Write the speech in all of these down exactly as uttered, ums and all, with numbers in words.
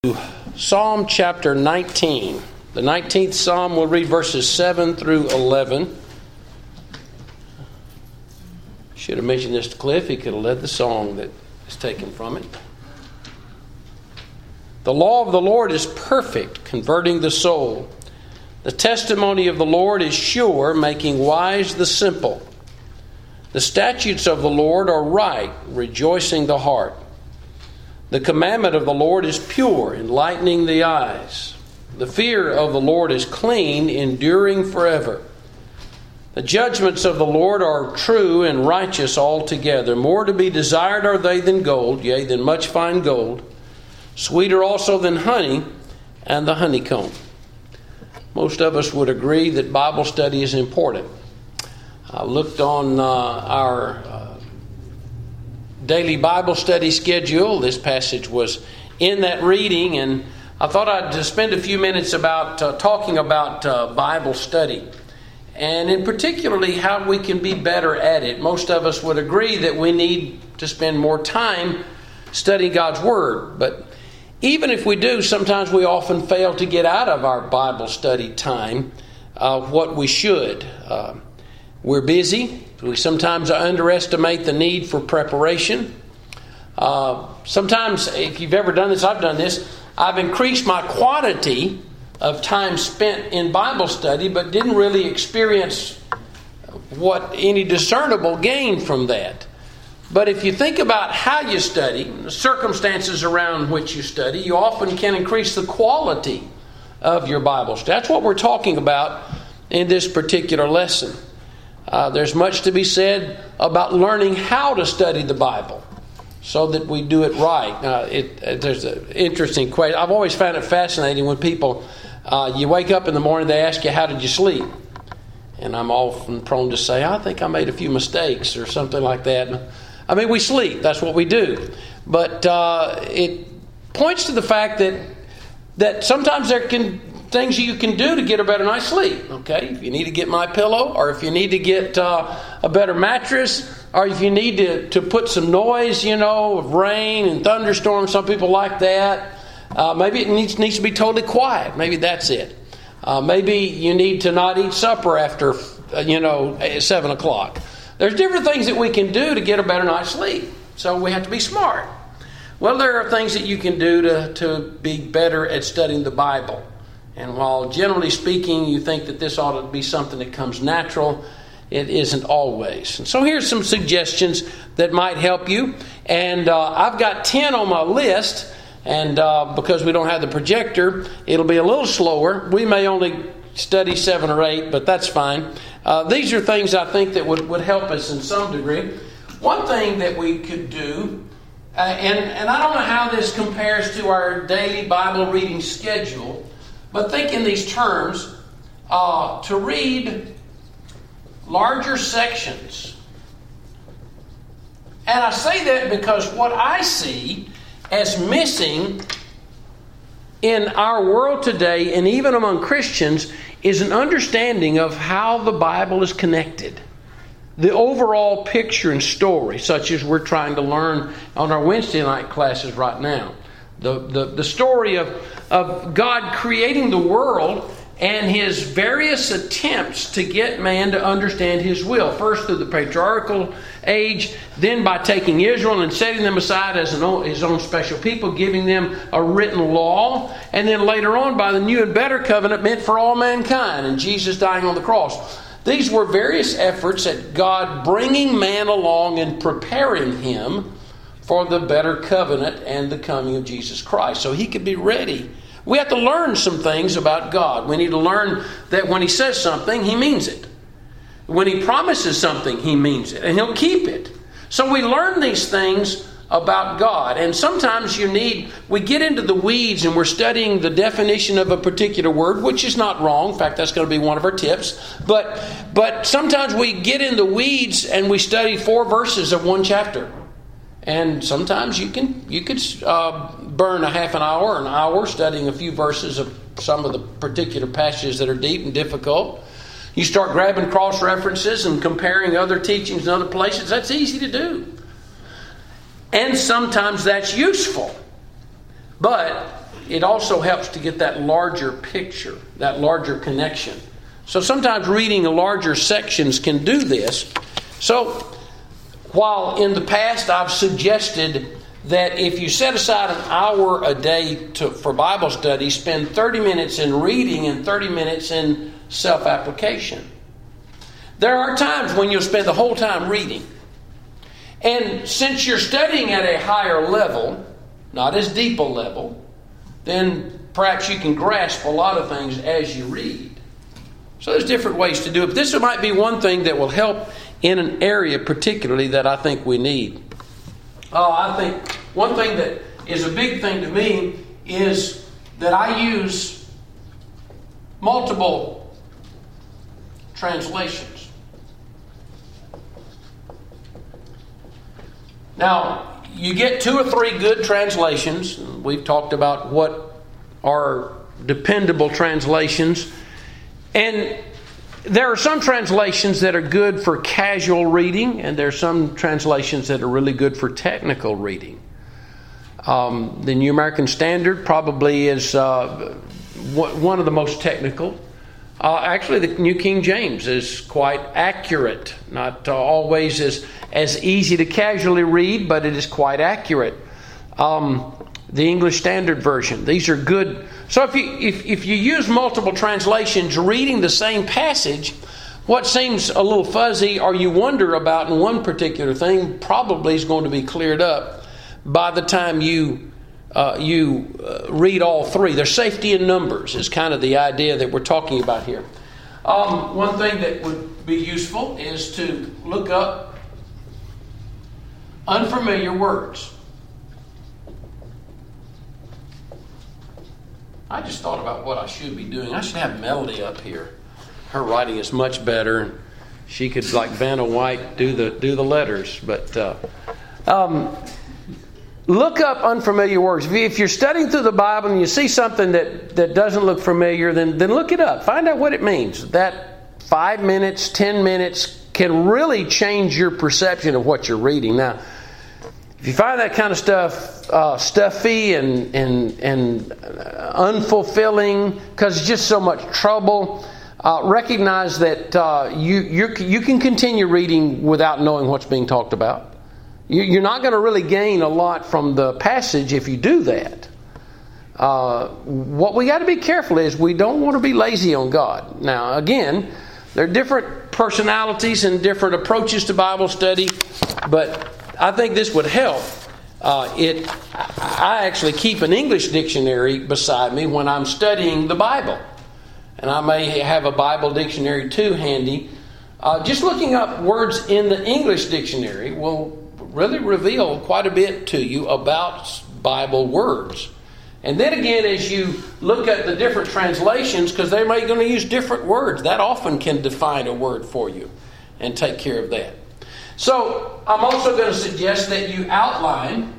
Psalm chapter nineteen. The nineteenth Psalm, we'll read verses seven through eleven. Should have mentioned this to Cliff. He could have led the song that is taken from it. The law of the Lord is perfect, converting the soul. The testimony of the Lord is sure, making wise the simple. The statutes of the Lord are right, rejoicing the heart. The commandment of the Lord is pure, enlightening the eyes. The fear of the Lord is clean, enduring forever. The judgments of the Lord are true and righteous altogether. More to be desired are they than gold, yea, than much fine gold. Sweeter also than honey and the honeycomb. Most of us would agree that Bible study is important. I looked on uh, our uh, daily Bible study schedule. This passage was in that reading, and I thought I'd just spend a few minutes about uh, talking about uh, Bible study, and in particularly how we can be better at it. Most of us would agree that we need to spend more time studying God's Word, but even if we do, sometimes we often fail to get out of our Bible study time uh, what we should. Uh, we're busy. We sometimes underestimate the need for preparation. Uh, sometimes, if you've ever done this, I've done this, I've increased my quantity of time spent in Bible study, but didn't really experience what any discernible gain from that. But if you think about how you study, the circumstances around which you study, you often can increase the quality of your Bible study. That's what we're talking about in this particular lesson. Uh, there's much to be said about learning how to study the Bible so that we do it right. Uh, it, uh, there's an interesting question. I've always found it fascinating when people, uh, you wake up in the morning, they ask you, how did you sleep? And I'm often prone to say, I think I made a few mistakes or something like that. I mean, we sleep. That's what we do. But uh, it points to the fact that that sometimes there can things you can do to get a better night's sleep. Okay, if you need to get my pillow, or if you need to get uh, a better mattress, or if you need to, to put some noise, you know, of rain and thunderstorms. Some people like that. Uh, maybe it needs needs to be totally quiet. Maybe that's it. Uh, maybe you need to not eat supper after uh, you know seven o'clock. There's different things that we can do to get a better night's sleep. So we have to be smart. Well, there are things that you can do to, to be better at studying the Bible. And while generally speaking, you think that this ought to be something that comes natural, it isn't always. And so here's some suggestions that might help you. And uh, I've got ten on my list. And uh, because we don't have the projector, it'll be a little slower. We may only study seven or eight, but that's fine. Uh, these are things I think that would, would help us in some degree. One thing that we could do, uh, and, and I don't know how this compares to our daily Bible reading schedule, but think in these terms, uh, to read larger sections. And I say that because what I see as missing in our world today, and even among Christians, is an understanding of how the Bible is connected. The overall picture and story, such as we're trying to learn on our Wednesday night classes right now. The, the, the story of, of God creating the world and His various attempts to get man to understand His will. First through the patriarchal age, then by taking Israel and setting them aside as an own, His own special people, giving them a written law, and then later on by the new and better covenant meant for all mankind, and Jesus dying on the cross. These were various efforts at God bringing man along and preparing him for the better covenant and the coming of Jesus Christ, so he could be ready. We have to learn some things about God. We need to learn that when He says something, He means it. When He promises something, He means it, and He'll keep it. So we learn these things about God. And sometimes you need, we get into the weeds and we're studying the definition of a particular word, which is not wrong. In fact, that's going to be one of our tips. But, but sometimes we get in the weeds and we study four verses of one chapter. And sometimes you can you could uh, burn a half an hour, an hour studying a few verses of some of the particular passages that are deep and difficult. You start grabbing cross references and comparing other teachings in other places. That's easy to do. And sometimes that's useful. But it also helps to get that larger picture, that larger connection. So sometimes reading larger sections can do this. So while in the past I've suggested that if you set aside an hour a day to, for Bible study, spend thirty minutes in reading and thirty minutes in self-application. There are times when you'll spend the whole time reading. And since you're studying at a higher level, not as deep a level, then perhaps you can grasp a lot of things as you read. So there's different ways to do it. But this might be one thing that will help in an area particularly that I think we need. Oh, I think one thing that is a big thing to me is that I use multiple translations. Now, you get two or three good translations. We've talked about what are dependable translations. And there are some translations that are good for casual reading, and there are some translations that are really good for technical reading. Um, the New American Standard probably is uh, one of the most technical. Uh, actually, the New King James is quite accurate. Not uh, always as, as easy to casually read, but it is quite accurate. Um, the English Standard Version. These are good. So if you if, if you use multiple translations reading the same passage, what seems a little fuzzy or you wonder about in one particular thing probably is going to be cleared up by the time you uh, you uh, read all three. There's safety in numbers is kind of the idea that we're talking about here. Um, one thing that would be useful is to look up unfamiliar words. I just thought about what I should be doing. I should have Melody up here. Her writing is much better. She could, like Vanna White, do the do the letters. But uh, um, look up unfamiliar words. If you're studying through the Bible and you see something that, that doesn't look familiar, then, then look it up. Find out what it means. That five minutes, ten minutes can really change your perception of what you're reading. Now, if you find that kind of stuff uh, stuffy and and and unfulfilling because it's just so much trouble, uh, recognize that uh, you you you can continue reading without knowing what's being talked about. You, you're not going to really gain a lot from the passage if you do that. Uh, what we got to be careful is we don't want to be lazy on God. Now, again, there are different personalities and different approaches to Bible study, but I think this would help. Uh, it. I actually keep an English dictionary beside me when I'm studying the Bible. And I may have a Bible dictionary too handy. Uh, just looking up words in the English dictionary will really reveal quite a bit to you about Bible words. And then again, as you look at the different translations, because they may going to use different words, that often can define a word for you and take care of that. So, I'm also going to suggest that you outline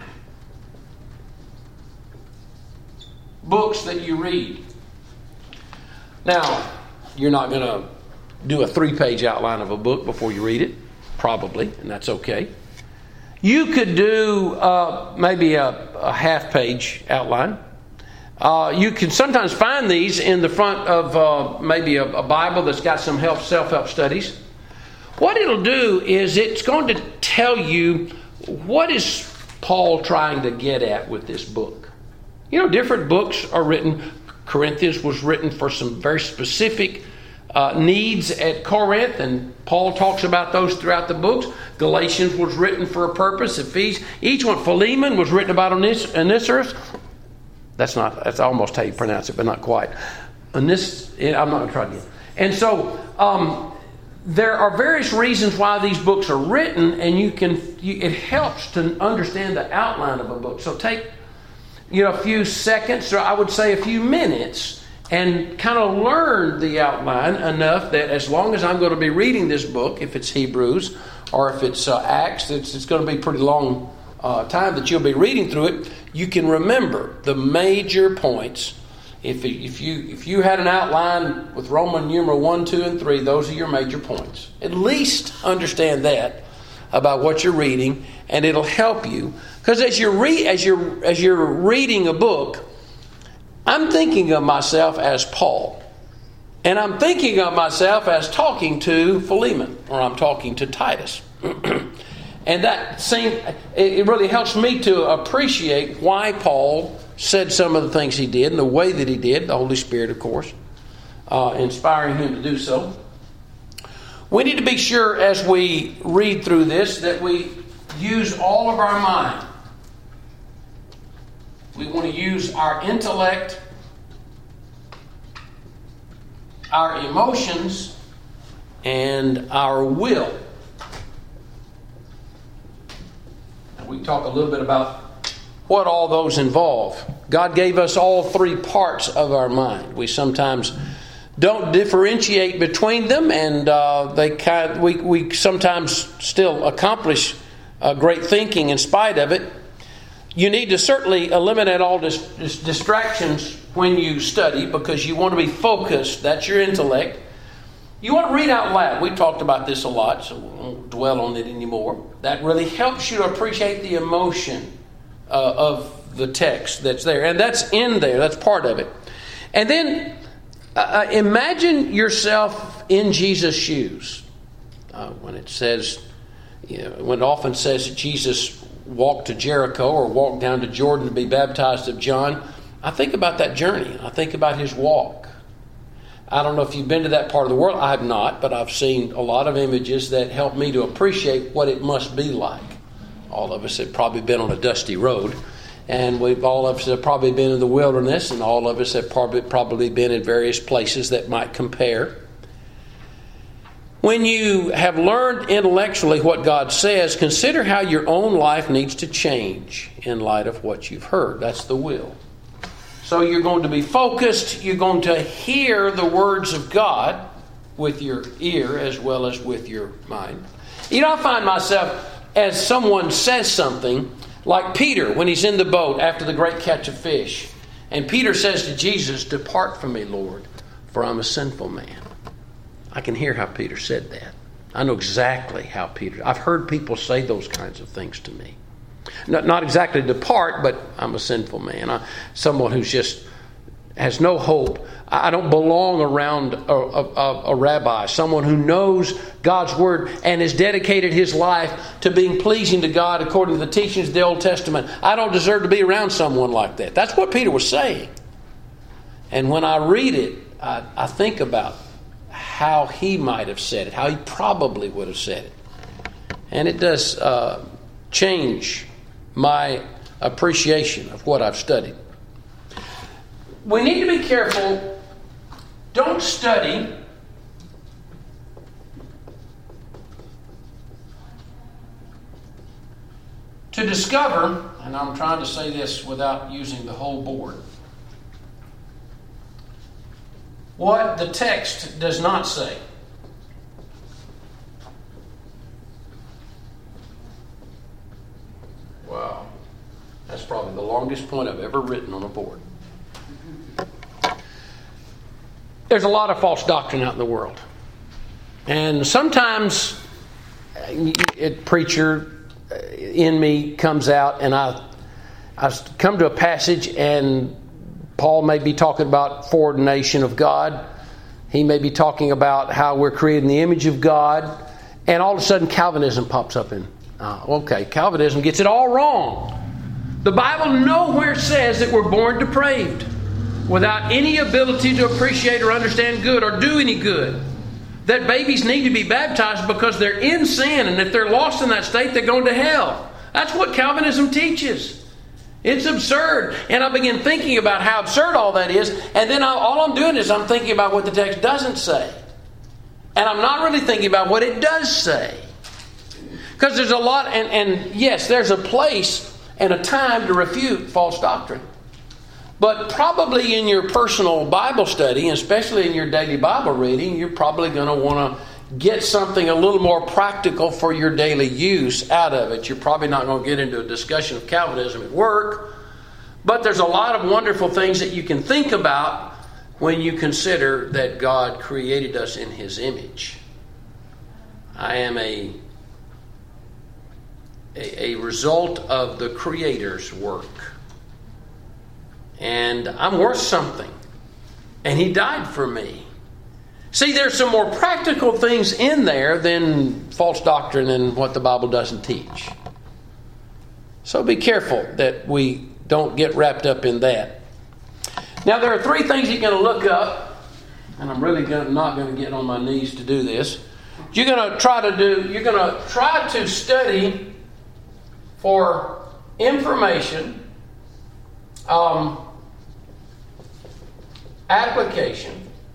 books that you read. Now, you're not going to do a three-page outline of a book before you read it, probably, and that's okay. You could do uh, maybe a, a half-page outline. Uh, you can sometimes find these in the front of uh, maybe a, a Bible that's got some help, self-help studies. What it'll do is it's going to tell you what is Paul trying to get at with this book. You know, different books are written. Corinthians was written for some very specific uh, needs at Corinth, and Paul talks about those throughout the books. Galatians was written for a purpose. Ephesians, each one. Philemon was written about Onesimus. That's not. That's almost how you pronounce it, but not quite. Onis, I'm not going to try again. And so. Um, There are various reasons why these books are written, and you can. You, it helps to understand the outline of a book. So take, you know, a few seconds, or I would say a few minutes, and kind of learn the outline enough that as long as I'm going to be reading this book, if it's Hebrews or if it's uh, Acts, it's, it's going to be a pretty long uh, time that you'll be reading through it. You can remember the major points. If if you if you had an outline with Roman numeral one, two, and three, those are your major points. At least understand that about what you're reading, and it'll help you. Because as you're re- as you're as you're reading a book, I'm thinking of myself as Paul. And I'm thinking of myself as talking to Philemon, or I'm talking to Titus. And that seemed, it really helps me to appreciate why Paul said some of the things he did and the way that he did, the Holy Spirit, of course, uh, inspiring him to do so. We need to be sure as we read through this that we use all of our mind. We want to use our intellect, our emotions, and our will. And we talk a little bit about what all those involve. God gave us all three parts of our mind. We sometimes don't differentiate between them, and uh, they kind we we sometimes still accomplish uh, great thinking in spite of it. You need to certainly eliminate all dis- dis- distractions when you study, because you want to be focused. That's your intellect. You want to read out loud. We talked about this a lot, so we won't dwell on it anymore. That really helps you to appreciate the emotion uh, of the text that's there. And that's in there. That's part of it. And then uh, imagine yourself in Jesus' shoes. Uh, when it says, you know, when it often says that Jesus walked to Jericho or walked down to Jordan to be baptized of John, I think about that journey. I think about his walk. I don't know if you've been to that part of the world. I have not, but I've seen a lot of images that help me to appreciate what it must be like. All of us have probably been on a dusty road, and we've all of us have probably been in the wilderness, and all of us have probably probably been in various places that might compare. When you have learned intellectually what God says, consider how your own life needs to change in light of what you've heard. That's the will. So you're going to be focused. You're going to hear the words of God with your ear as well as with your mind. You know, I find myself, as someone says something, like Peter when he's in the boat after the great catch of fish. And Peter says to Jesus, "Depart from me, Lord, for I'm a sinful man." I can hear how Peter said that. I know exactly how Peter... I've heard people say those kinds of things to me. Not, not exactly depart, but I'm a sinful man. I, someone who's just has no hope. I don't belong around a, a, a rabbi. Someone who knows God's Word and has dedicated his life to being pleasing to God according to the teachings of the Old Testament. I don't deserve to be around someone like that. That's what Peter was saying. And when I read it, I, I think about how he might have said it, how he probably would have said it. And it does uh, change my appreciation of what I've studied. We need to be careful. Don't study to discover, and I'm trying to say this without using the whole board, what the text does not say. Wow. That's probably the longest point I've ever written on a board. There's a lot of false doctrine out in the world. And sometimes a preacher in me comes out, and I, I come to a passage, and Paul may be talking about foreordination of God. He may be talking about how we're created in the image of God. And all of a sudden Calvinism pops up in. Uh, okay, Calvinism gets it all wrong. The Bible nowhere says that we're born depraved, without any ability to appreciate or understand good or do any good. That babies need to be baptized because they're in sin, and if they're lost in that state, they're going to hell. That's what Calvinism teaches. It's absurd. And I begin thinking about how absurd all that is, and then I, all I'm doing is I'm thinking about what the text doesn't say. And I'm not really thinking about what it does say. Because there's a lot, and, and yes, there's a place and a time to refute false doctrine. But probably in your personal Bible study, especially in your daily Bible reading, you're probably going to want to get something a little more practical for your daily use out of it. You're probably not going to get into a discussion of Calvinism at work. But there's a lot of wonderful things that you can think about when you consider that God created us in His image. I am a, a, a result of the Creator's work. and I'm worth something, and He died for me. See, there's some more practical things in there than false doctrine and what the Bible doesn't teach. So be careful that we don't get wrapped up in that. Now, there are three things you're going to look up, and I'm really gonna, not going to get on my knees to do this. You're going to try to do. You're going to try to study for information, um, application,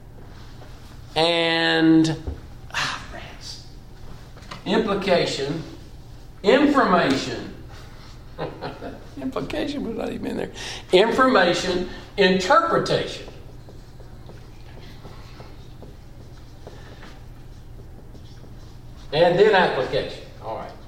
and ah, rats. implication, information. Implication was not even in there. Information, interpretation. And then application. All right.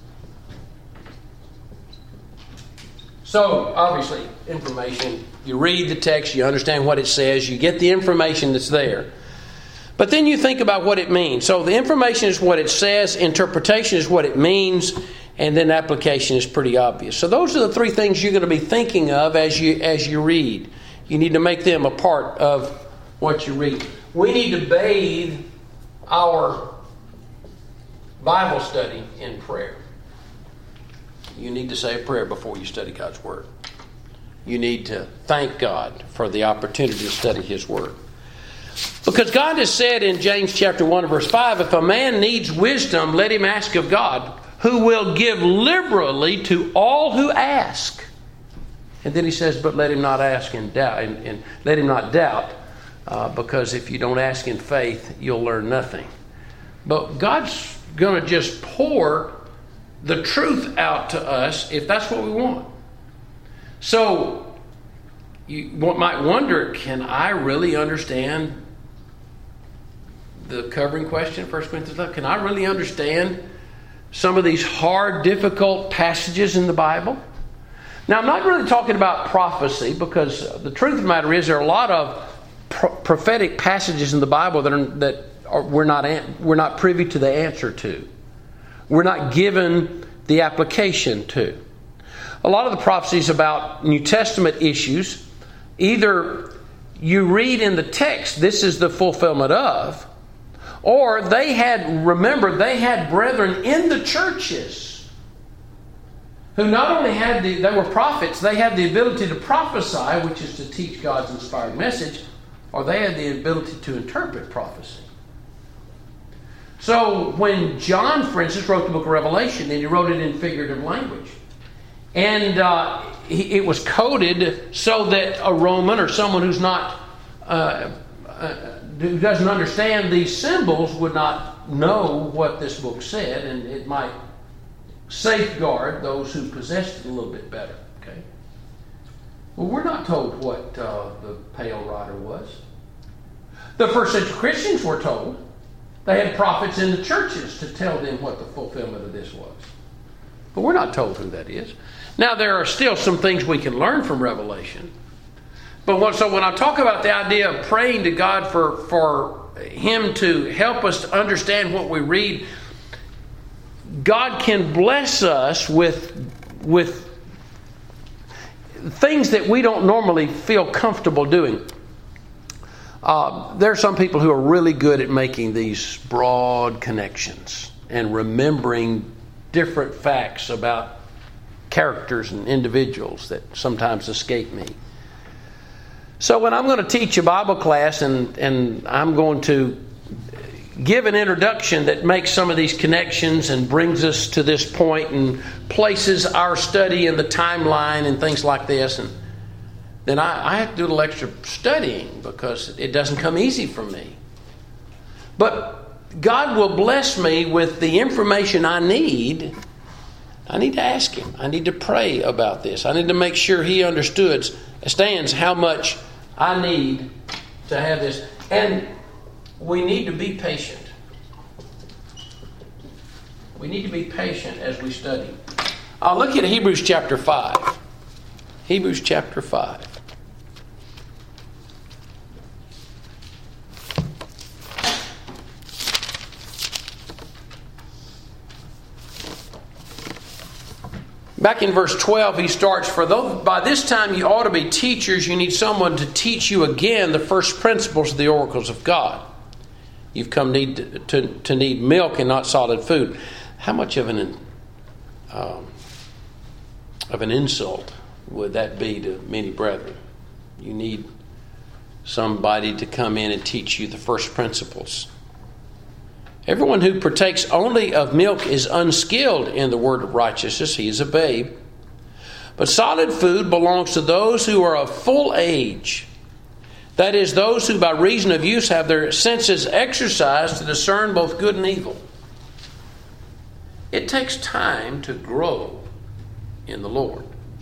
So, obviously, information. You read the text, you understand what it says, you get the information that's there. But then you think about what it means. So the information is what it says, interpretation is what it means, and then application is pretty obvious. So those are the three things you're going to be thinking of as you as you read. You need to make them a part of what you read. We need to bathe our Bible study in prayer. You need to say a prayer before you study God's Word. You need to thank God for the opportunity to study His Word. Because God has said in James chapter one verse five, if a man needs wisdom, let him ask of God, who will give liberally to all who ask. And then He says, but let him not ask in doubt, and, and let him not doubt, uh, because if you don't ask in faith, you'll learn nothing. But God's going to just pour the truth out to us if that's what we want. So you might wonder, can I really understand the covering question, First Corinthians eleven? Can I really understand some of these hard, difficult passages in the Bible? Now, I'm not really talking about prophecy, because the truth of the matter is there are a lot of pro- prophetic passages in the Bible that are, that are, we're not an, we're not privy to the answer to. We're not given the application to. A lot of the prophecies about New Testament issues, either you read in the text, this is the fulfillment of, or they had, remember, they had brethren in the churches who not only had the, they were prophets, they had the ability to prophesy, which is to teach God's inspired message, or they had the ability to interpret prophecy. So when John, for instance, wrote the book of Revelation, and he wrote it in figurative language, and uh, he, it was coded so that a Roman or someone who's not uh, uh, who doesn't understand these symbols would not know what this book said, and it might safeguard those who possessed it a little bit better. Okay. Well, we're not told what uh, the pale rider was. The first century Christians were told. They had prophets in the churches to tell them what the fulfillment of this was. But we're not told who that is. Now, there are still some things we can learn from Revelation. But what, so when I talk about the idea of praying to God for, for Him to help us to understand what we read, God can bless us with, with things that we don't normally feel comfortable doing. Uh, there are some people who are really good at making these broad connections and remembering different facts about characters and individuals that sometimes escape me. So when I'm going to teach a Bible class and, and I'm going to give an introduction that makes some of these connections and brings us to this point and places our study in the timeline and things like this, and then I, I have to do a little extra studying because it doesn't come easy for me. But God will bless me with the information I need. I need to ask Him. I need to pray about this. I need to make sure He understood, understands how much I need to have this. And we need to be patient. We need to be patient as we study. I'll look at Hebrews chapter five. Hebrews chapter five. Back in verse twelve, he starts, for though by this time you ought to be teachers, you need someone to teach you again the first principles of the oracles of God. You've come need to, to, to need milk and not solid food. How much of an um, of an insult would that be to many brethren? You need somebody to come in and teach you the first principles. Everyone who partakes only of milk is unskilled in the word of righteousness. He is a babe. But solid food belongs to those who are of full age. That is, those who by reason of use have their senses exercised to discern both good and evil. It takes time to grow in the Lord.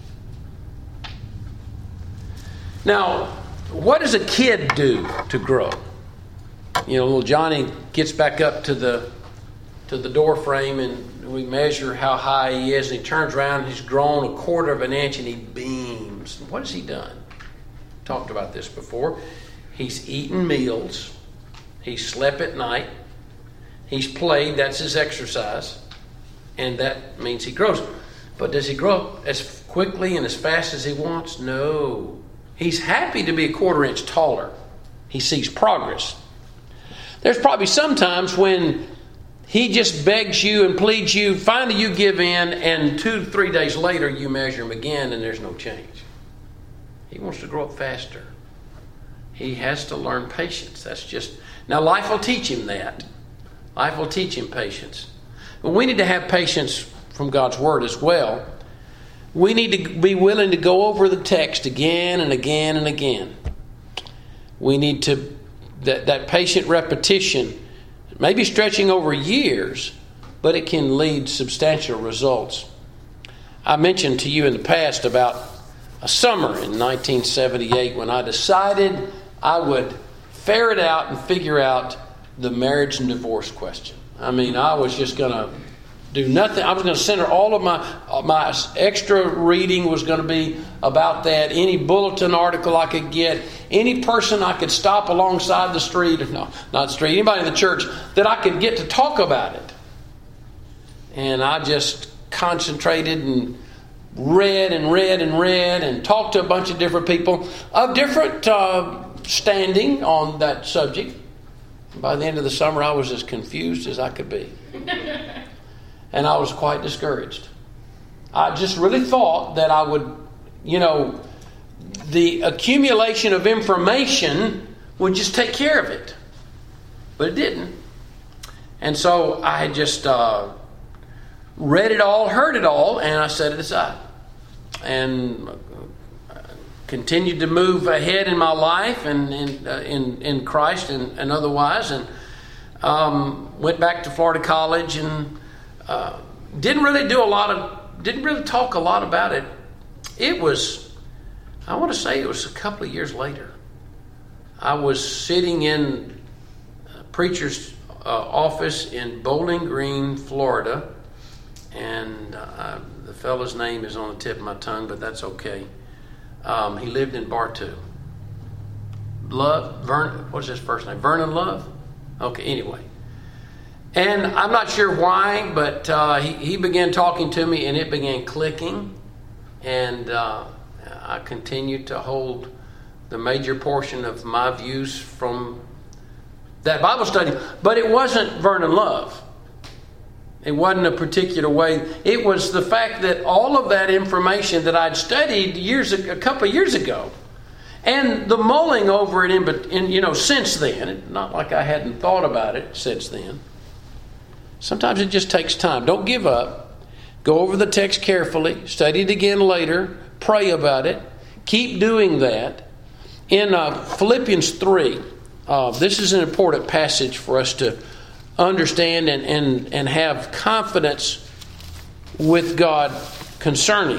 Now, what does a kid do to grow? You know, little Johnny gets back up to the to the door frame, and we measure how high he is, and he turns around and he's grown a quarter of an inch, and he beams. What has he done? Talked about this before. He's eaten meals. He slept at night. He's played. That's his exercise. And that means he grows. But does he grow as quickly and as fast as he wants? No. He's happy to be a quarter inch taller. He sees progress. There's probably some times when he just begs you and pleads you. Finally you give in, and two, three days later you measure him again and there's no change. He wants to grow up faster. He has to learn patience. That's just... Now life will teach him that. Life will teach him patience. But we need to have patience from God's Word as well. We need to be willing to go over the text again and again and again. We need to... That, that patient repetition, maybe stretching over years, but it can lead substantial results. I mentioned to you in the past about a summer in nineteen seventy-eight when I decided I would ferret out and figure out the marriage and divorce question. I mean, I was just going to do nothing. I was going to center all of my my extra reading was going to be about that. Any bulletin article I could get, any person I could stop alongside the street, or no, not the street, anybody in the church that I could get to talk about it. And I just concentrated and read and read and read and talked to a bunch of different people of different uh, standing on that subject. By the end of the summer, I was as confused as I could be. And I was quite discouraged. I just really thought that I would, you know, the accumulation of information would just take care of it. But it didn't. And so I had just uh, read it all, heard it all, and I set it aside. And continued to move ahead in my life and in uh, in, in Christ and, and otherwise. And um, went back to Florida College and uh, didn't really do a lot of, didn't really talk a lot about it. It was, I want to say it was a couple of years later. I was sitting in a preacher's uh, office in Bowling Green, Florida. And uh, the fellow's name is on the tip of my tongue, but that's okay. Um, he lived in Bartow. Love, Vernon, what's his first name? Vernon Love? Okay, anyway. And I'm not sure why, but uh, he, he began talking to me and it began clicking. And uh, I continued to hold the major portion of my views from that Bible study. But it wasn't Vernon Love. It wasn't a particular way. It was the fact that all of that information that I'd studied years, a couple of years ago, and the mulling over it in, in you know, since then, not like I hadn't thought about it since then. Sometimes it just takes time. Don't give up. Go over the text carefully. Study it again later. Pray about it. Keep doing that. In uh, Philippians three, uh, this is an important passage for us to understand and, and, and have confidence with God concerning.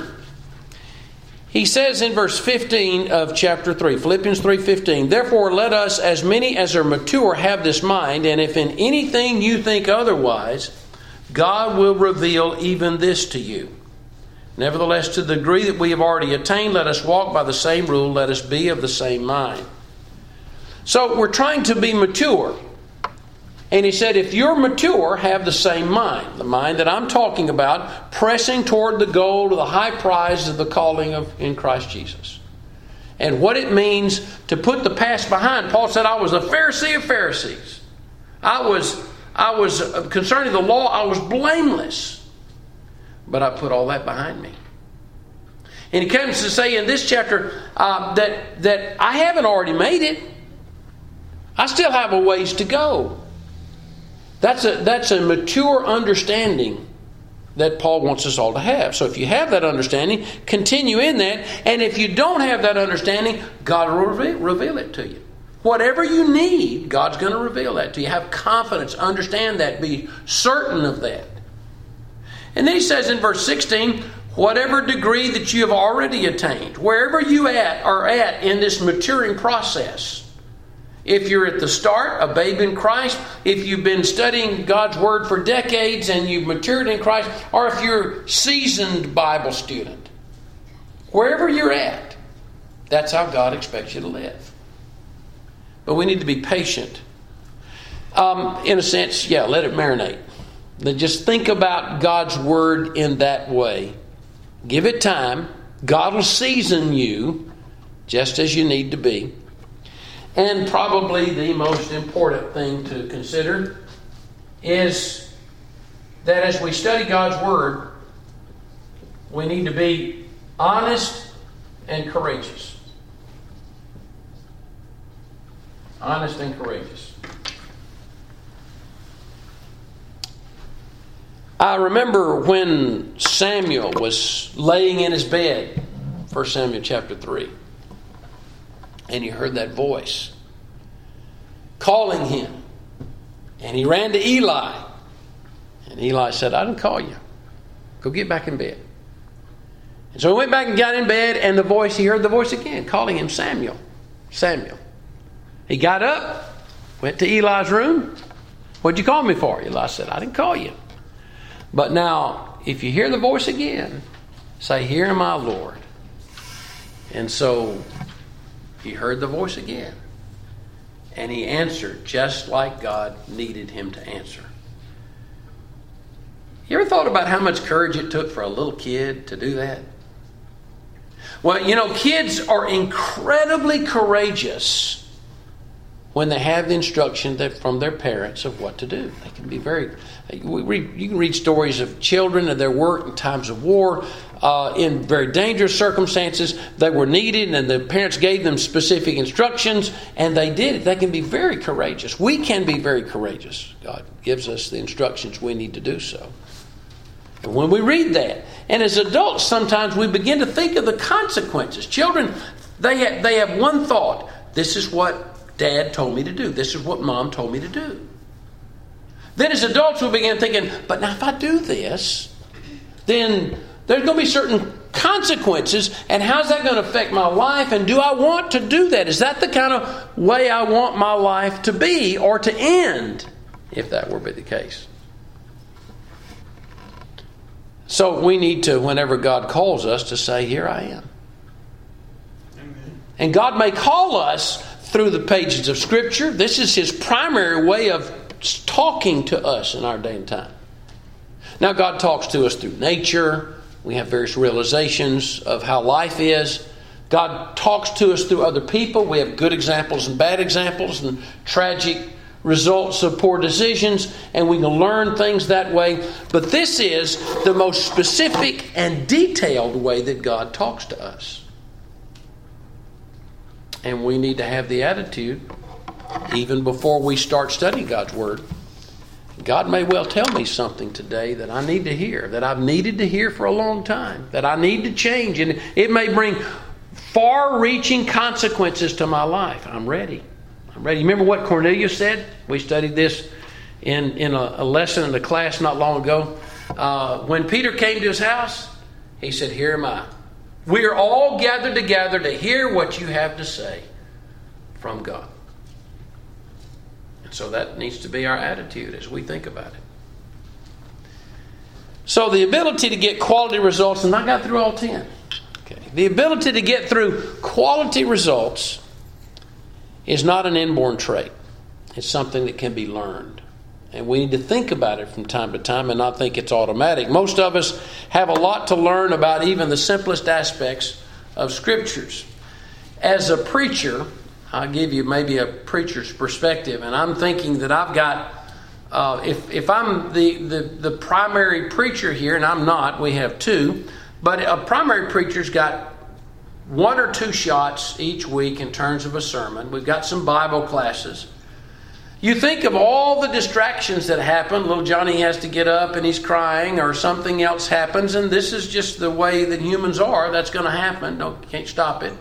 He says in verse fifteen of chapter three, Philippians three fifteen, therefore let us, as many as are mature, have this mind, and if in anything you think otherwise, God will reveal even this to you. Nevertheless, to the degree that we have already attained, let us walk by the same rule, let us be of the same mind. So we're trying to be mature. And he said, if you're mature, have the same mind. The mind that I'm talking about, pressing toward the goal to the high prize of the calling of in Christ Jesus. And what it means to put the past behind. Paul said, I was a Pharisee of Pharisees. I was, I was concerning the law, I was blameless. But I put all that behind me. And he comes to say in this chapter uh, that, that I haven't already made it. I still have a ways to go. That's a, that's a mature understanding that Paul wants us all to have. So if you have that understanding, continue in that. And if you don't have that understanding, God will reveal, reveal it to you. Whatever you need, God's going to reveal that to you. Have confidence, understand that, be certain of that. And then he says in verse sixteen, whatever degree that you have already attained, wherever you at are at in this maturing process. If you're at the start, a babe in Christ, if you've been studying God's Word for decades and you've matured in Christ, or if you're a seasoned Bible student, wherever you're at, that's how God expects you to live. But we need to be patient. Um, in a sense, yeah, let it marinate. Just think about God's Word in that way. Give it time. God will season you just as you need to be. And probably the most important thing to consider is that as we study God's Word, we need to be honest and courageous. Honest and courageous. I remember when Samuel was laying in his bed, First Samuel chapter three. And he heard that voice calling him. And he ran to Eli. And Eli said, I didn't call you. Go get back in bed. And so he went back and got in bed, and the voice, he heard the voice again, calling him Samuel. Samuel. He got up, went to Eli's room. What'd you call me for? Eli said, I didn't call you. But now, if you hear the voice again, say, here am I, Lord. And so he heard the voice again. And he answered just like God needed him to answer. You ever thought about how much courage it took for a little kid to do that? Well, you know, kids are incredibly courageous when they have the instruction that from their parents of what to do. They can be very... We read, you can read stories of children and their work in times of war, uh, in very dangerous circumstances. They were needed and the parents gave them specific instructions and they did it. They can be very courageous. We can be very courageous. God gives us the instructions we need to do so. And when we read that, and as adults sometimes we begin to think of the consequences. Children, they have, they have one thought. This is what Dad told me to do. This is what Mom told me to do. Then as adults we begin thinking, but now if I do this, then there's going to be certain consequences, and how's that going to affect my life, and do I want to do that? Is that the kind of way I want my life to be or to end, if that were to be the case? So we need to, whenever God calls us, to say, here I am. Amen. And God may call us through the pages of Scripture. This is His primary way of talking to us in our day and time. Now God talks to us through nature. We have various realizations of how life is. God talks to us through other people. We have good examples and bad examples and tragic results of poor decisions, and we can learn things that way. But this is the most specific and detailed way that God talks to us. And we need to have the attitude, even before we start studying God's Word, God may well tell me something today that I need to hear, that I've needed to hear for a long time, that I need to change, and it may bring far-reaching consequences to my life. I'm ready. I'm ready. You remember what Cornelius said? We studied this in, in a, a lesson in the class not long ago. Uh, when Peter came to his house, he said, here am I. We are all gathered together to hear what you have to say from God. And so that needs to be our attitude as we think about it. So the ability to get quality results, and I got through all ten. Okay. The ability to get through quality results is not an inborn trait. It's something that can be learned. And we need to think about it from time to time and not think it's automatic. Most of us have a lot to learn about even the simplest aspects of Scriptures. As a preacher, I'll give you maybe a preacher's perspective, and I'm thinking that I've got, uh, if if I'm the, the, the primary preacher here, and I'm not, we have two, but a primary preacher's got one or two shots each week in terms of a sermon. We've got some Bible classes. You think of all the distractions that happen. Little Johnny has to get up and he's crying, or something else happens, and this is just the way that humans are. That's going to happen. No, can't stop it.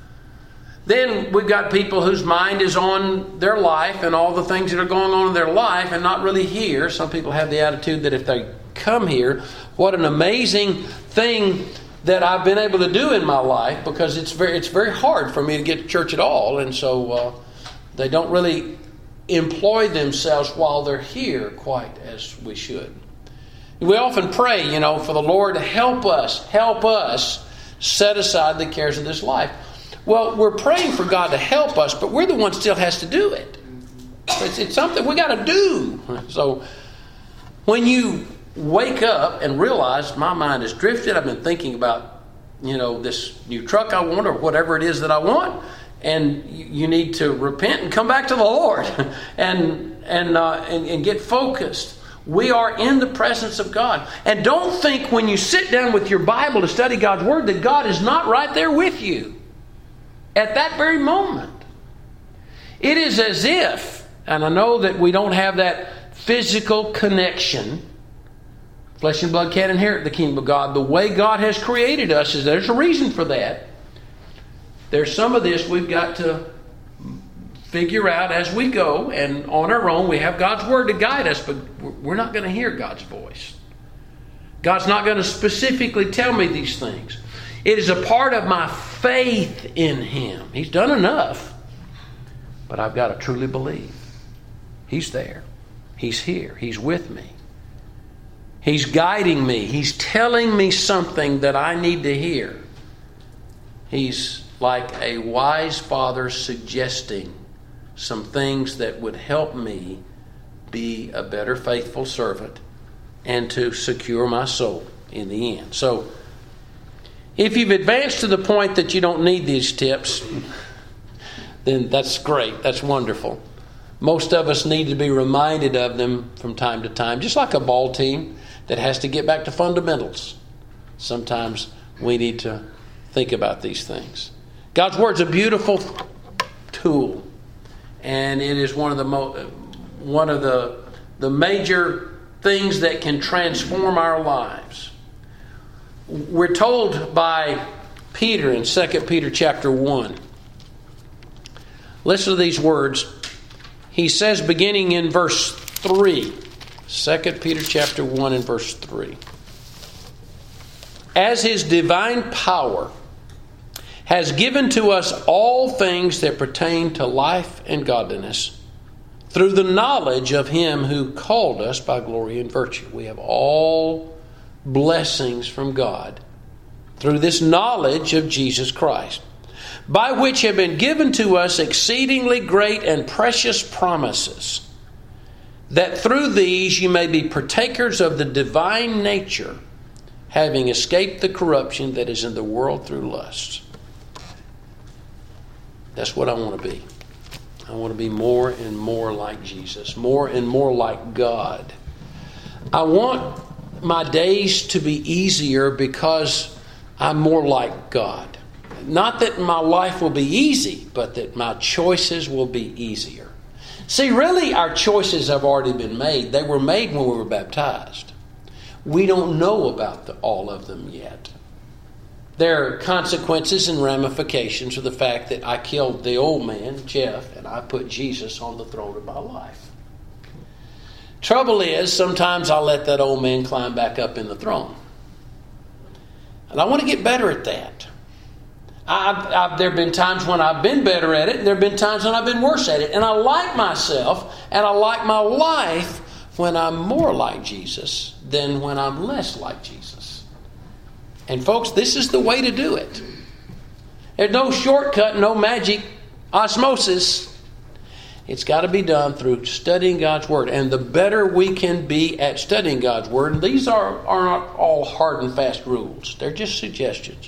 Then we've got people whose mind is on their life and all the things that are going on in their life and not really here. Some people have the attitude that if they come here, what an amazing thing that I've been able to do in my life, because it's very it's very hard for me to get to church at all. And so uh, they don't really employ themselves while they're here quite as we should. We often pray, you know, for the Lord to help us, help us set aside the cares of this life. Well, we're praying for God to help us, but we're the one still has to do it. It's, it's something we got to do. So when you wake up and realize my mind has drifted, I've been thinking about, you know, this new truck I want or whatever it is that I want, and you need to repent and come back to the Lord and and, uh, and and get focused. We are in the presence of God. And don't think when you sit down with your Bible to study God's Word that God is not right there with you at that very moment. It is as if, and I know that we don't have that physical connection. Flesh and blood can't inherit the kingdom of God. The way God has created us is there's a reason for that. There's some of this we've got to figure out as we go, and on our own we have God's Word to guide us, but we're not going to hear God's voice. God's not going to specifically tell me these things. It is a part of my faith in Him. He's done enough, but I've got to truly believe. He's there. He's here. He's with me. He's guiding me. He's telling me something that I need to hear. He's like a wise father suggesting some things that would help me be a better faithful servant and to secure my soul in the end. So, if you've advanced to the point that you don't need these tips, then that's great. That's wonderful. Most of us need to be reminded of them from time to time, just like a ball team that has to get back to fundamentals. Sometimes we need to think about these things. God's Word's a beautiful tool, and it is one of the mo- one of the the major things that can transform our lives. We're told by Peter in Second Peter chapter one. Listen to these words. He says, beginning in verse three, Second Peter chapter one and verse three. As His divine power has given to us all things that pertain to life and godliness through the knowledge of Him who called us by glory and virtue. We have all blessings from God through this knowledge of Jesus Christ, by which have been given to us exceedingly great and precious promises, that through these you may be partakers of the divine nature, having escaped the corruption that is in the world through lust. That's what I want to be. I want to be more and more like Jesus, more and more like God. I want my days to be easier because I'm more like God. Not that my life will be easy, but that my choices will be easier. See, really, our choices have already been made. They were made when we were baptized. We don't know about the, all of them yet. There are consequences and ramifications of the fact that I killed the old man, Jeff, and I put Jesus on the throne of my life. Trouble is, sometimes I let that old man climb back up in the throne. And I want to get better at that. I've, I've, there have been times when I've been better at it, and there have been times when I've been worse at it. And I like myself, and I like my life when I'm more like Jesus than when I'm less like Jesus. And folks, this is the way to do it. There's no shortcut, no magic osmosis. It's got to be done through studying God's Word. And the better we can be at studying God's Word, and these are, are not all hard and fast rules. They're just suggestions.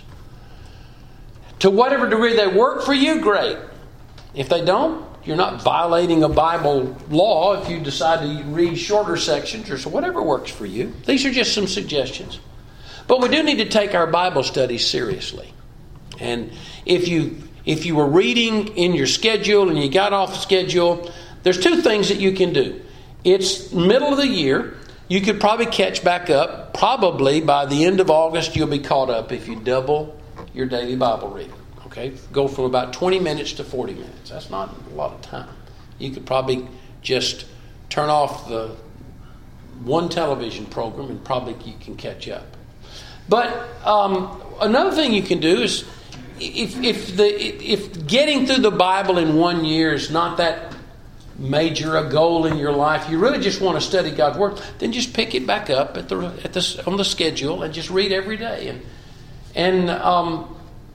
To whatever degree they work for you, great. If they don't, you're not violating a Bible law if you decide to read shorter sections or so, whatever works for you. These are just some suggestions. But we do need to take our Bible studies seriously. And if you if you were reading in your schedule and you got off schedule, there's two things that you can do. It's middle of the year. You could probably catch back up. Probably by the end of August, you'll be caught up if you double your daily Bible reading. Okay, go from about twenty minutes to forty minutes. That's not a lot of time. You could probably just turn off the one television program and probably you can catch up. But um, another thing you can do is if if the if getting through the Bible in one year is not that major a goal in your life, you really just want to study God's Word, then just pick it back up at the at the on the schedule and just read every day. And and um,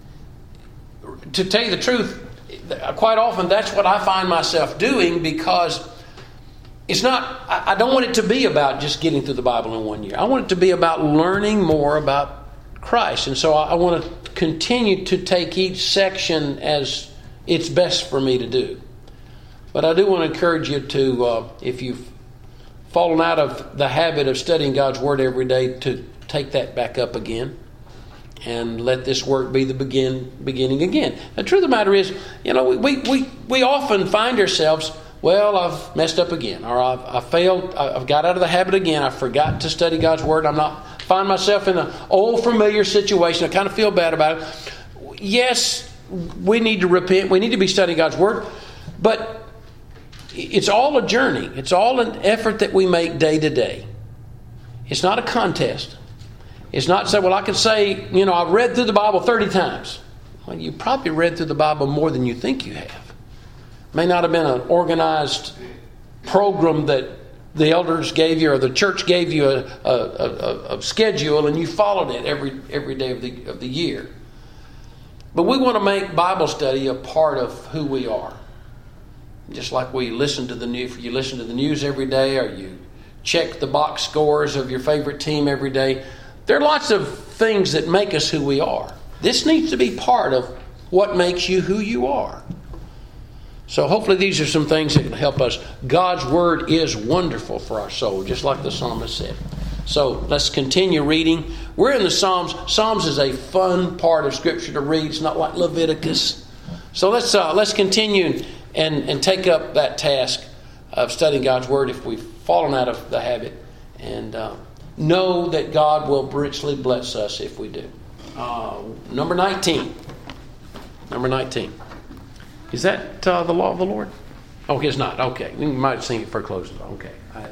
to tell you the truth, quite often that's what I find myself doing, because it's not, I don't want it to be about just getting through the Bible in one year. I want it to be about learning more about Christ. And so I want to continue to take each section as it's best for me to do. But I do want to encourage you to, uh, if you've fallen out of the habit of studying God's Word every day, to take that back up again. And let this work be the begin beginning again. The truth of the matter is, you know, we we, we often find ourselves, well, I've messed up again, or I've I failed, I've got out of the habit again, I forgot to study God's Word, I'm not, find myself in an old familiar situation, I kind of feel bad about it. Yes, we need to repent, we need to be studying God's Word, but it's all a journey. It's all an effort that we make day to day. It's not a contest. It's not say, well, I could say, you know, I've read through the Bible thirty times. Well, you probably read through the Bible more than you think you have. It may not have been an organized program that the elders gave you or the church gave you a, a, a, a schedule and you followed it every every day of the of the year. But we want to make Bible study a part of who we are. Just like we listen to the news, you listen to the news every day, or you check the box scores of your favorite team every day. There are lots of things that make us who we are. This needs to be part of what makes you who you are. So hopefully these are some things that can help us. God's Word is wonderful for our soul, just like the psalmist said. So let's continue reading. We're in the Psalms. Psalms is a fun part of Scripture to read. It's not like Leviticus. So let's uh, let's continue and, and take up that task of studying God's Word if we've fallen out of the habit. And uh, know that God will richly bless us if we do. Uh, number nineteen. Number nineteen. Is that uh, the law of the Lord? Oh, it's not. Okay. We might sing it for closing. Okay. I,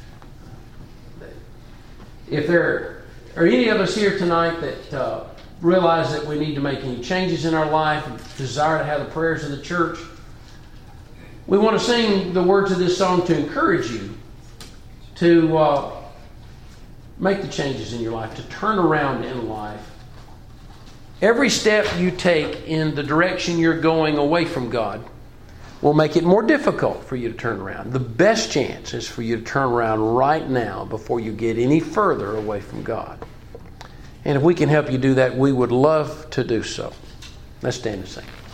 if there are any of us here tonight that uh, realize that we need to make any changes in our life and desire to have the prayers of the church, we want to sing the words of this song to encourage you to uh, make the changes in your life, to turn around in life. Every step you take in the direction you're going away from God will make it more difficult for you to turn around. The best chance is for you to turn around right now before you get any further away from God. And if we can help you do that, we would love to do so. Let's stand and sing.